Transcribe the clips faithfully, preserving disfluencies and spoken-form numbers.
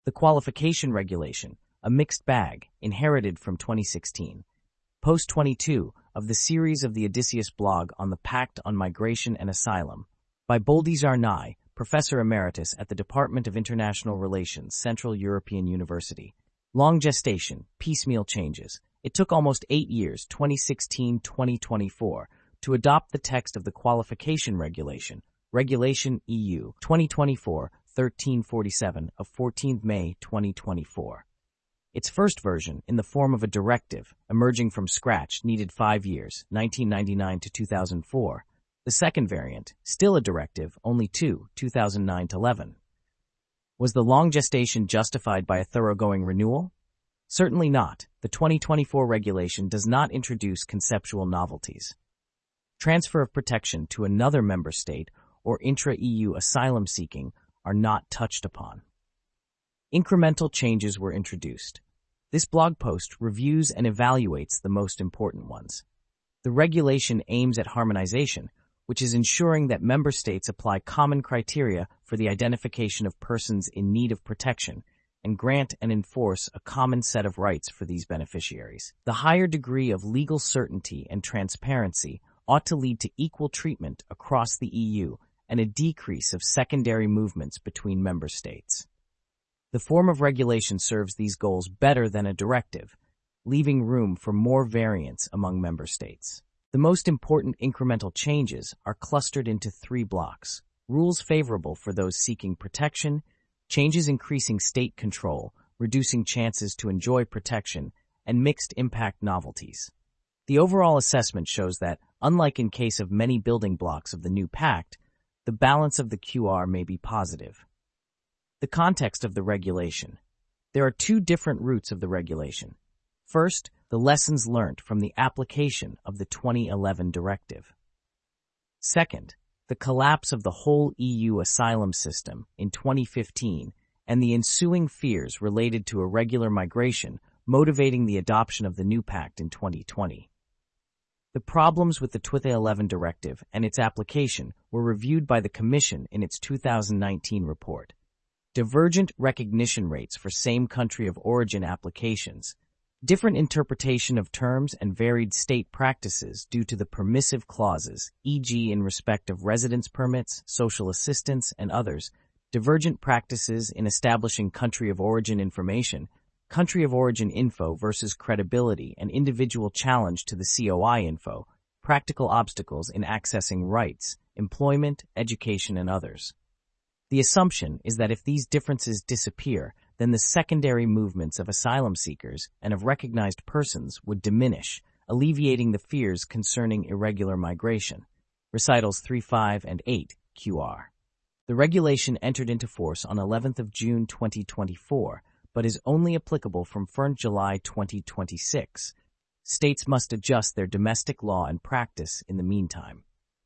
The Qualification Regulation, a mixed bag, inherited from twenty sixteen. Post twenty-two of the series of the Odysseus blog on the Pact on Migration and Asylum, by Boldizar Nye, Professor Emeritus at the Department of International Relations, Central European University. Long gestation, piecemeal changes. It took almost eight years, twenty sixteen to twenty twenty-four, to adopt the text of the Qualification Regulation, Regulation E U twenty twenty-four thirteen forty-seven of fourteenth of May twenty twenty-four. Its first version, in the form of a directive, emerging from scratch, needed five years, nineteen ninety-nine to two thousand four. The second variant, still a directive, only two, two thousand nine to eleven. Was the long gestation justified by a thoroughgoing renewal? Certainly not. The twenty twenty-four regulation does not introduce conceptual novelties. Transfer of protection to another member state or intra-E U asylum seeking are not touched upon. Incremental changes were introduced. This blog post reviews and evaluates the most important ones. The regulation aims at harmonization, which is ensuring that member states apply common criteria for the identification of persons in need of protection and grant and enforce a common set of rights for these beneficiaries. The higher degree of legal certainty and transparency ought to lead to equal treatment across the E U and a decrease of secondary movements between member states. The form of regulation serves these goals better than a directive, leaving room for more variance among member states. The most important incremental changes are clustered into three blocks: rules favorable for those seeking protection, changes increasing state control, reducing chances to enjoy protection, and mixed impact novelties. The overall assessment shows that, unlike in case of many building blocks of the new pact, the balance of the Q R may be positive. The context of the regulation. There are two different roots of the regulation. First, the lessons learned from the application of the twenty eleven directive. Second, the collapse of the whole E U asylum system in twenty fifteen and the ensuing fears related to irregular migration motivating the adoption of the new pact in twenty twenty. The problems with the twenty eleven directive and its application were reviewed by the Commission in its two thousand nineteen report. Divergent recognition rates for same country of origin applications, different interpretation of terms and varied state practices due to the permissive clauses, for example in respect of residence permits, social assistance, and others, divergent practices in establishing country of origin information, country of origin info versus credibility and individual challenge to the C O I info, practical obstacles in accessing rights, employment, education, and others. The assumption is that if these differences disappear, then the secondary movements of asylum seekers and of recognized persons would diminish, alleviating the fears concerning irregular migration. Recitals three, five, and eight, Q R. The regulation entered into force on eleventh of June twenty twenty-four, but is only applicable from first of July twenty twenty-six. States must adjust their domestic law and practice in the meantime.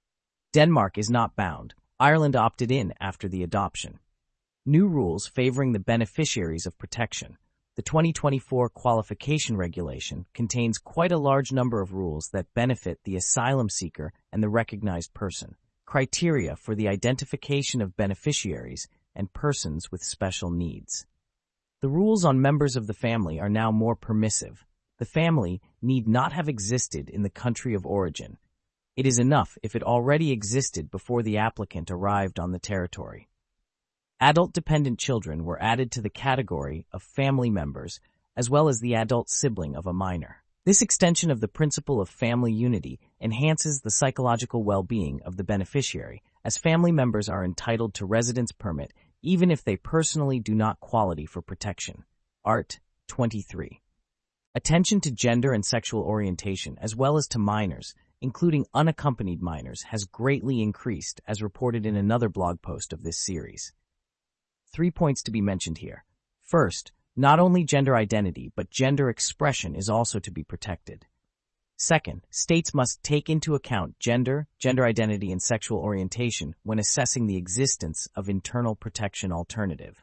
Denmark is not bound. Ireland opted in after the adoption. New rules favoring the beneficiaries of protection. The twenty twenty-four Qualification Regulation contains quite a large number of rules that benefit the asylum seeker and the recognized person, criteria for the identification of beneficiaries and persons with special needs. The rules on members of the family are now more permissive. The family need not have existed in the country of origin. It is enough if it already existed before the applicant arrived on the territory. Adult-dependent children were added to the category of family members, as well as the adult sibling of a minor. This extension of the principle of family unity enhances the psychological well-being of the beneficiary, as family members are entitled to residence permit even if they personally do not qualify for protection. Art. twenty-three. Attention to gender and sexual orientation, as well as to minors, including unaccompanied minors, has greatly increased, as reported in another blog post of this series. Three points to be mentioned here. First, not only gender identity, but gender expression is also to be protected. Second, states must take into account gender, gender identity, and sexual orientation when assessing the existence of internal protection alternative.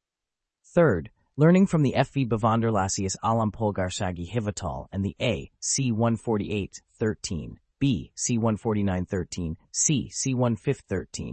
Third, learning from the F V Bevanderlasius Alam Polgarsagi Hivatal and the A. C one forty-eight thirteen, B. C one forty-nine thirteen, C. C one fifty thirteen,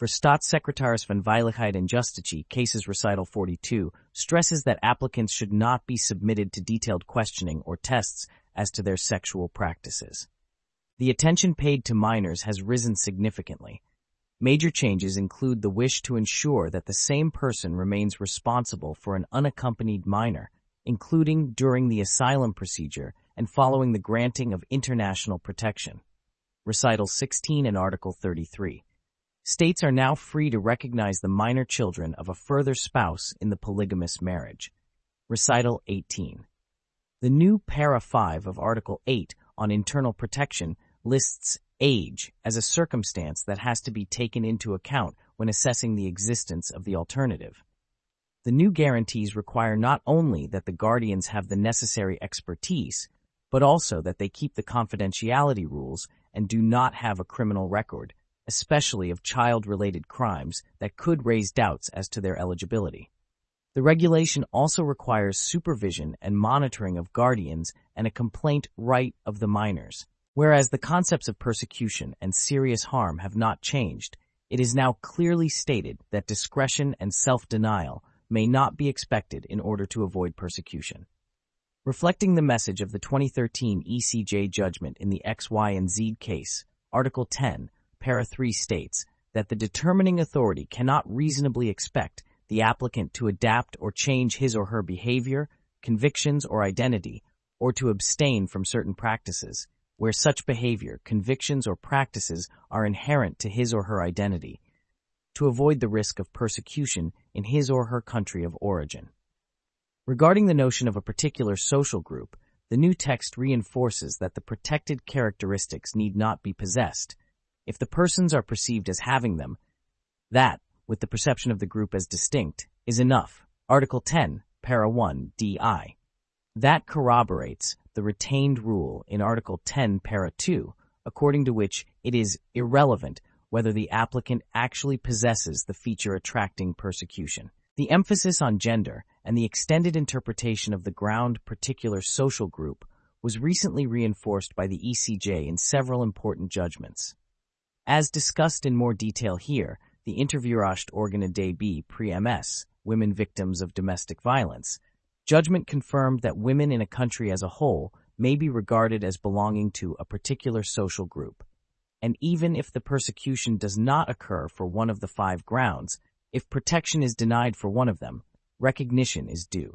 for Staatssecretaris van Veiligheid en Justitie, Cases Recital forty-two, stresses that applicants should not be submitted to detailed questioning or tests as to their sexual practices. The attention paid to minors has risen significantly. Major changes include the wish to ensure that the same person remains responsible for an unaccompanied minor, including during the asylum procedure and following the granting of international protection. Recital sixteen and Article thirty-three. States are now free to recognize the minor children of a further spouse in the polygamous marriage. Recital eighteen. The new Para five of Article eight on internal protection lists age as a circumstance that has to be taken into account when assessing the existence of the alternative. The new guarantees require not only that the guardians have the necessary expertise, but also that they keep the confidentiality rules and do not have a criminal record, especially of child-related crimes that could raise doubts as to their eligibility. The regulation also requires supervision and monitoring of guardians and a complaint right of the minors. Whereas the concepts of persecution and serious harm have not changed, it is now clearly stated that discretion and self-denial may not be expected in order to avoid persecution. Reflecting the message of the twenty thirteen E C J judgment in the X, Y, and Z case, Article ten, Para three states that the determining authority cannot reasonably expect the applicant to adapt or change his or her behavior, convictions, or identity, or to abstain from certain practices, where such behavior, convictions, or practices are inherent to his or her identity, to avoid the risk of persecution in his or her country of origin. Regarding the notion of a particular social group, the new text reinforces that the protected characteristics need not be possessed. If the persons are perceived as having them, that, with the perception of the group as distinct, is enough. Article ten, Para one, D I. That corroborates the retained rule in Article ten, Para two, according to which it is irrelevant whether the applicant actually possesses the feature attracting persecution. The emphasis on gender and the extended interpretation of the ground particular social group was recently reinforced by the E C J in several important judgments. As discussed in more detail here, the Interviewacht Organen D B pre-M S, Women Victims of Domestic Violence, judgment confirmed that women in a country as a whole may be regarded as belonging to a particular social group. And even if the persecution does not occur for one of the five grounds, if protection is denied for one of them, recognition is due.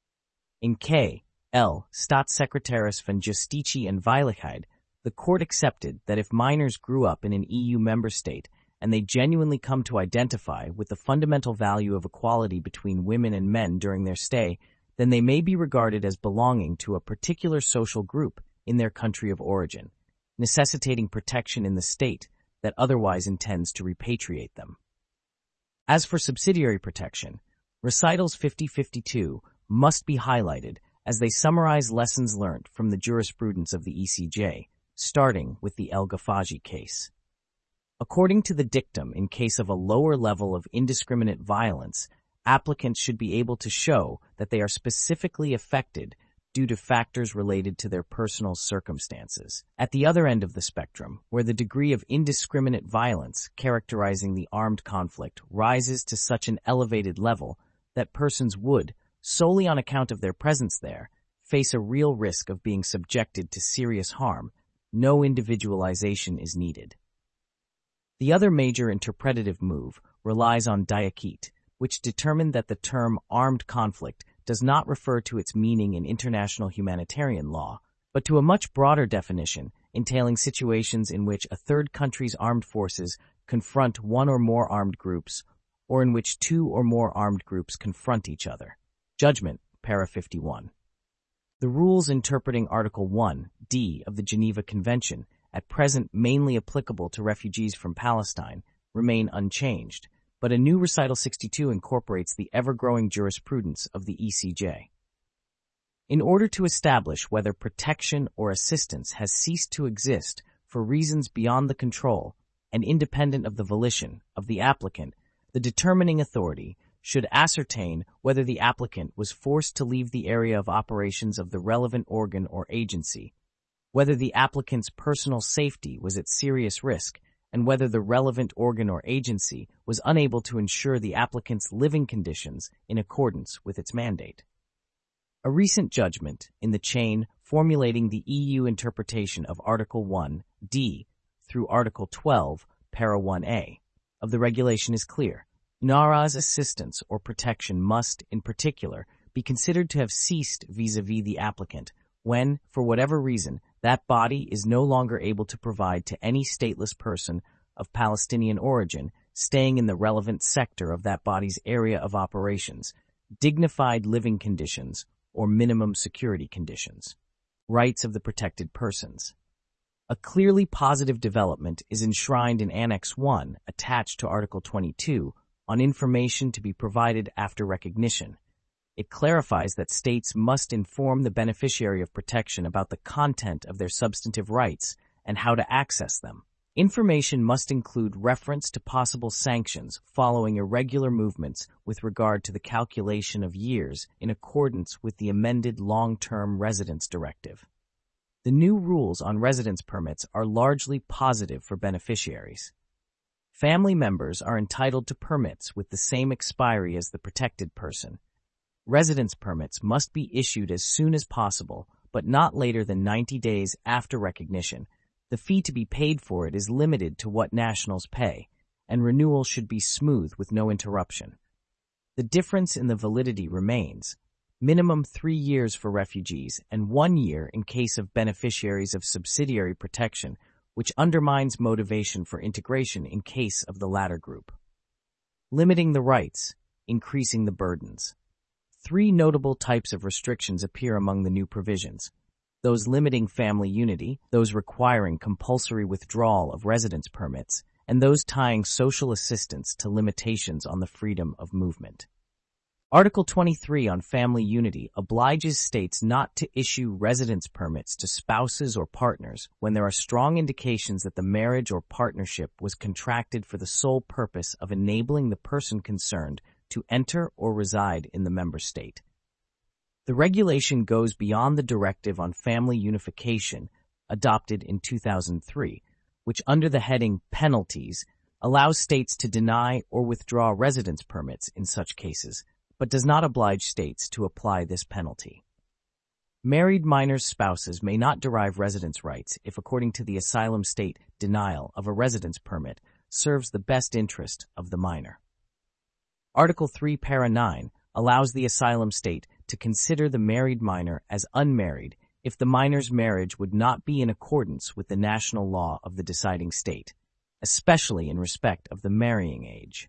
In K L Staatssecretaris van Justitie en Veiligheid, the court accepted that if minors grew up in an E U member state and they genuinely come to identify with the fundamental value of equality between women and men during their stay, then they may be regarded as belonging to a particular social group in their country of origin, necessitating protection in the state that otherwise intends to repatriate them. As for subsidiary protection, recitals fifty fifty-two must be highlighted as they summarize lessons learned from the jurisprudence of the E C J, starting with the El Ghafaji case. According to the dictum, in case of a lower level of indiscriminate violence, applicants should be able to show that they are specifically affected due to factors related to their personal circumstances. At the other end of the spectrum, where the degree of indiscriminate violence characterizing the armed conflict rises to such an elevated level that persons would, solely on account of their presence there, face a real risk of being subjected to serious harm, no individualization is needed. The other major interpretative move relies on Diakite, which determined that the term armed conflict does not refer to its meaning in international humanitarian law, but to a much broader definition entailing situations in which a third country's armed forces confront one or more armed groups, or in which two or more armed groups confront each other. Judgment, Para fifty-one. The rules interpreting Article one D of the Geneva Convention, at present mainly applicable to refugees from Palestine, remain unchanged, but a new Recital sixty-two incorporates the ever-growing jurisprudence of the E C J. In order to establish whether protection or assistance has ceased to exist for reasons beyond the control and independent of the volition of the applicant, the determining authority should ascertain whether the applicant was forced to leave the area of operations of the relevant organ or agency, whether the applicant's personal safety was at serious risk, and whether the relevant organ or agency was unable to ensure the applicant's living conditions in accordance with its mandate. A recent judgment in the chain formulating the E U interpretation of Article one D through Article twelve, Para one A of the regulation is clear. N A R A's assistance or protection must, in particular, be considered to have ceased vis-à-vis the applicant when, for whatever reason, that body is no longer able to provide to any stateless person of Palestinian origin staying in the relevant sector of that body's area of operations, dignified living conditions, or minimum security conditions. Rights of the protected persons. A clearly positive development is enshrined in Annex one, attached to Article twenty-two, on information to be provided after recognition. It clarifies that states must inform the beneficiary of protection about the content of their substantive rights and how to access them. Information must include reference to possible sanctions following irregular movements with regard to the calculation of years in accordance with the amended Long-Term Residence Directive. The new rules on residence permits are largely positive for beneficiaries. Family members are entitled to permits with the same expiry as the protected person. Residence permits must be issued as soon as possible, but not later than ninety days after recognition. The fee to be paid for it is limited to what nationals pay, and renewal should be smooth with no interruption. The difference in the validity remains: minimum three years for refugees and one year in case of beneficiaries of subsidiary protection, which undermines motivation for integration in case of the latter group. Limiting the rights, increasing the burdens. Three notable types of restrictions appear among the new provisions: those limiting family unity, those requiring compulsory withdrawal of residence permits, and those tying social assistance to limitations on the freedom of movement. Article twenty-three on family unity obliges states not to issue residence permits to spouses or partners when there are strong indications that the marriage or partnership was contracted for the sole purpose of enabling the person concerned to enter or reside in the member state. The regulation goes beyond the Directive on Family Unification, adopted in two thousand three, which under the heading Penalties allows states to deny or withdraw residence permits in such cases, but does not oblige states to apply this penalty. Married minors' spouses may not derive residence rights if, according to the asylum state, denial of a residence permit serves the best interest of the minor. Article three, Para nine allows the asylum state to consider the married minor as unmarried if the minor's marriage would not be in accordance with the national law of the deciding state, especially in respect of the marrying age.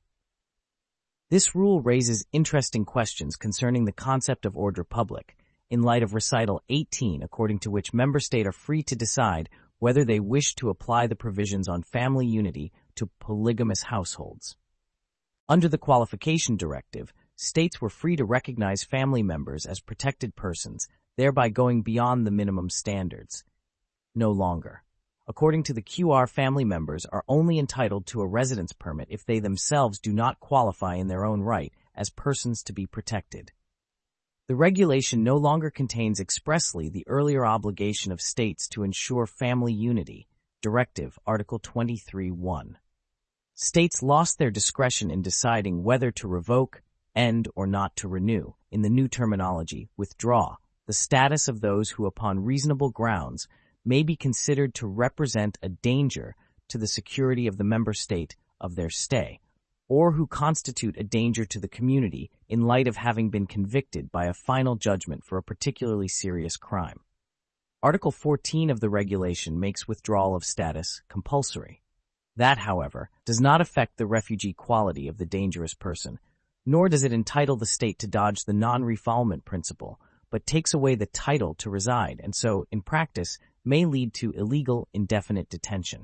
This rule raises interesting questions concerning the concept of ordre public, in light of Recital eighteen, according to which member states are free to decide whether they wish to apply the provisions on family unity to polygamous households. Under the Qualification Directive, states were free to recognize family members as protected persons, thereby going beyond the minimum standards. No longer. According to the Q R, family members are only entitled to a residence permit if they themselves do not qualify in their own right as persons to be protected. The regulation no longer contains expressly the earlier obligation of states to ensure family unity, Directive Article twenty-three point one. States lost their discretion in deciding whether to revoke, end, or not to renew, in the new terminology, withdraw, the status of those who upon reasonable grounds may be considered to represent a danger to the security of the member state of their stay, or who constitute a danger to the community in light of having been convicted by a final judgment for a particularly serious crime. Article fourteen of the regulation makes withdrawal of status compulsory. That, however, does not affect the refugee quality of the dangerous person, nor does it entitle the state to dodge the non-refoulement principle, but takes away the title to reside and so, in practice, may lead to illegal, indefinite detention.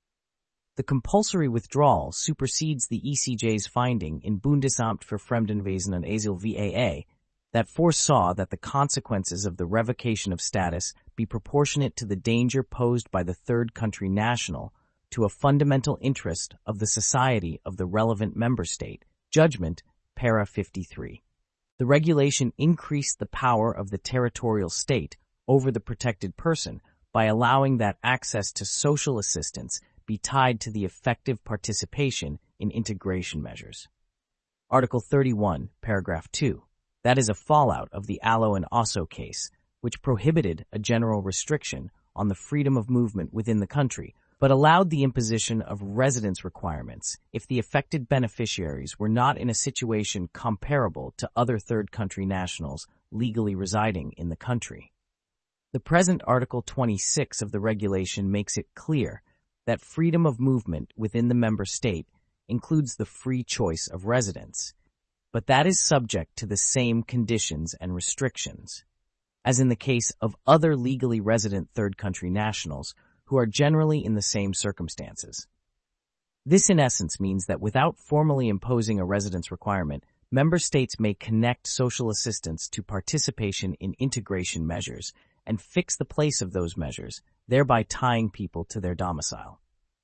The compulsory withdrawal supersedes the E C J's finding in Bundesamt für Fremdenwesen und Asyl V A A that foresaw that the consequences of the revocation of status be proportionate to the danger posed by the third country national to a fundamental interest of the society of the relevant member state, judgment, Para fifty-three. The regulation increased the power of the territorial state over the protected person by allowing that access to social assistance be tied to the effective participation in integration measures. Article thirty-one, paragraph two. That is a fallout of the Allo and Osso case, which prohibited a general restriction on the freedom of movement within the country, but allowed the imposition of residence requirements if the affected beneficiaries were not in a situation comparable to other third country nationals legally residing in the country. The present Article twenty-six of the regulation makes it clear that freedom of movement within the member state includes the free choice of residence, but that is subject to the same conditions and restrictions as in the case of other legally resident third country nationals who are generally in the same circumstances. This in essence means that without formally imposing a residence requirement, member states may connect social assistance to participation in integration measures and fix the place of those measures, thereby tying people to their domicile.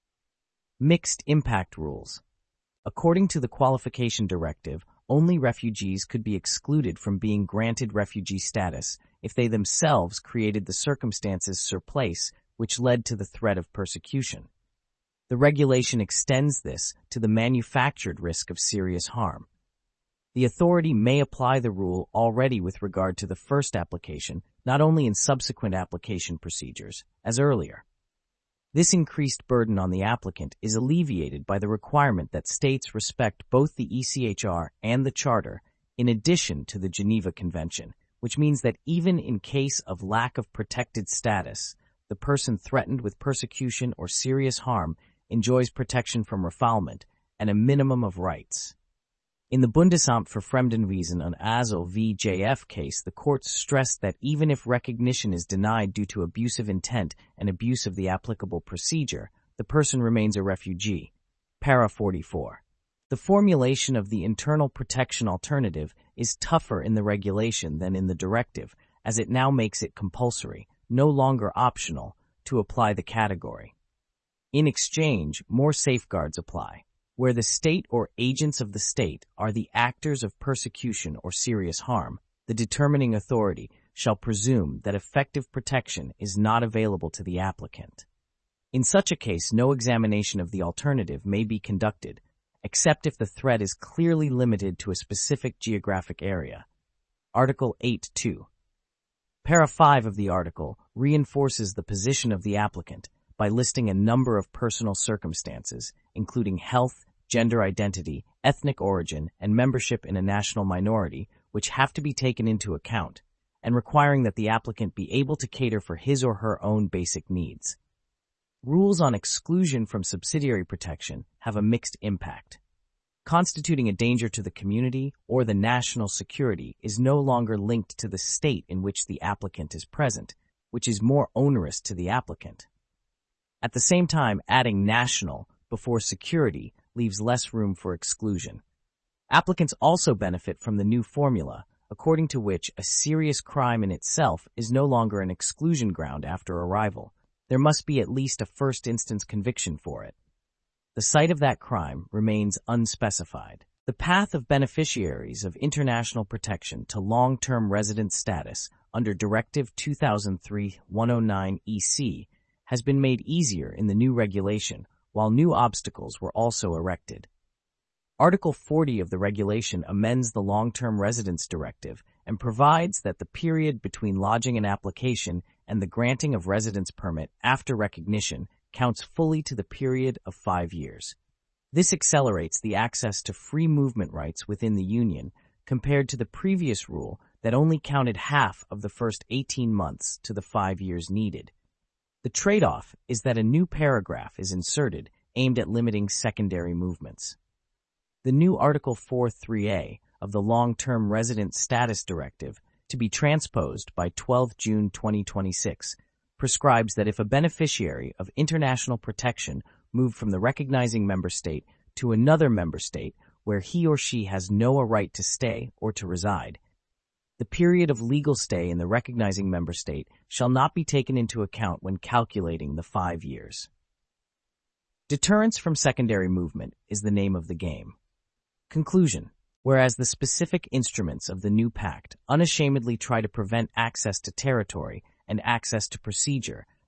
Mixed impact rules. According to the Qualification Directive, only refugees could be excluded from being granted refugee status if they themselves created the circumstances sur place which led to the threat of persecution. The regulation extends this to the manufactured risk of serious harm. The authority may apply the rule already with regard to the first application, not only in subsequent application procedures, as earlier. This increased burden on the applicant is alleviated by the requirement that states respect both the E C H R and the Charter, in addition to the Geneva Convention, which means that even in case of lack of protected status, the person threatened with persecution or serious harm enjoys protection from refoulement and a minimum of rights. In the Bundesamt für Fremdenwesen und Asyl v. J F case, the courts stressed that even if recognition is denied due to abusive intent and abuse of the applicable procedure, the person remains a refugee. Para forty-four. The formulation of the internal protection alternative is tougher in the regulation than in the directive, as it now makes it compulsory, no longer optional, to apply the category. In exchange, more safeguards apply. Where the state or agents of the state are the actors of persecution or serious harm, the determining authority shall presume that effective protection is not available to the applicant. In such a case, no examination of the alternative may be conducted, except if the threat is clearly limited to a specific geographic area. Article eight two. Para five of the article reinforces the position of the applicant by listing a number of personal circumstances, including health, gender identity, ethnic origin, and membership in a national minority, which have to be taken into account, and requiring that the applicant be able to cater for his or her own basic needs. Rules on exclusion from subsidiary protection have a mixed impact. Constituting a danger to the community or the national security is no longer linked to the state in which the applicant is present, which is more onerous to the applicant. At the same time, adding national before security leaves less room for exclusion. Applicants also benefit from the new formula, according to which a serious crime in itself is no longer an exclusion ground after arrival. There must be at least a first instance conviction for it. The site of that crime remains unspecified. The path of beneficiaries of international protection to long-term resident status under Directive two thousand three one oh nine E C has been made easier in the new regulation, while new obstacles were also erected. Article forty of the regulation amends the Long-Term Residence Directive and provides that the period between lodging an application and the granting of residence permit after recognition counts fully to the period of five years. This accelerates the access to free movement rights within the Union compared to the previous rule that only counted half of the first eighteen months to the five years needed. The trade-off is that a new paragraph is inserted aimed at limiting secondary movements. The new Article forty-three A of the Long-Term Resident Status Directive, to be transposed by the twelfth of June twenty twenty-six, prescribes that if a beneficiary of international protection moved from the recognizing member state to another member state where he or she has no right to stay or to reside, the period of legal stay in the recognizing member state shall not be taken into account when calculating the five years. Deterrence from secondary movement is the name of the game. Conclusion. Whereas the specific instruments of the new pact unashamedly try to prevent access to territory and access to procedure,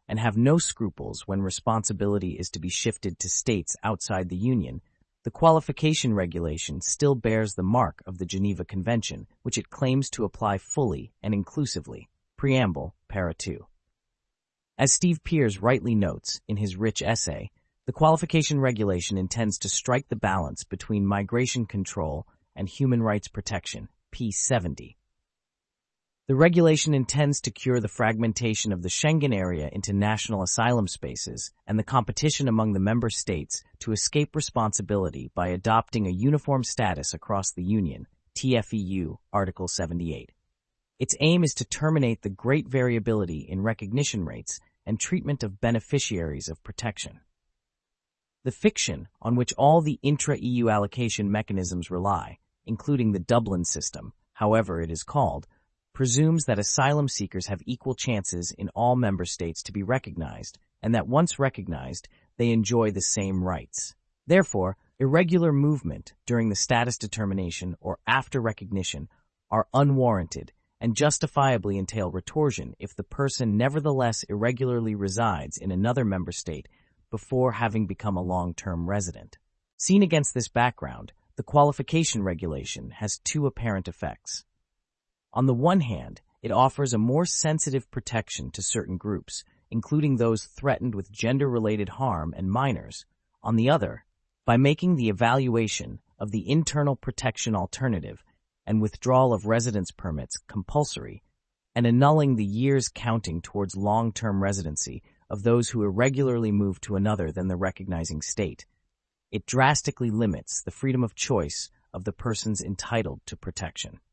and have no scruples when responsibility is to be shifted to states outside the Union, the qualification regulation still bears the mark of the Geneva Convention, which it claims to apply fully and inclusively. Preamble, Para two. As Steve Pears rightly notes in his rich essay, the qualification regulation intends to strike the balance between migration control and human rights protection, P seventy. The regulation intends to cure the fragmentation of the Schengen area into national asylum spaces and the competition among the member states to escape responsibility by adopting a uniform status across the Union, T F E U, Article seventy-eight. Its aim is to terminate the great variability in recognition rates and treatment of beneficiaries of protection. The fiction on which all the intra-E U allocation mechanisms rely, including the Dublin system, however it is called, presumes that asylum seekers have equal chances in all member states to be recognized, and that once recognized, they enjoy the same rights. Therefore, irregular movement during the status determination or after recognition are unwarranted and justifiably entail retorsion if the person nevertheless irregularly resides in another member state before having become a long-term resident. Seen against this background, the qualification regulation has two apparent effects. On the one hand, it offers a more sensitive protection to certain groups, including those threatened with gender-related harm and minors. On the other, by making the evaluation of the internal protection alternative and withdrawal of residence permits compulsory, and annulling the years counting towards long-term residency of those who irregularly move to another than the recognizing state, it drastically limits the freedom of choice of the persons entitled to protection.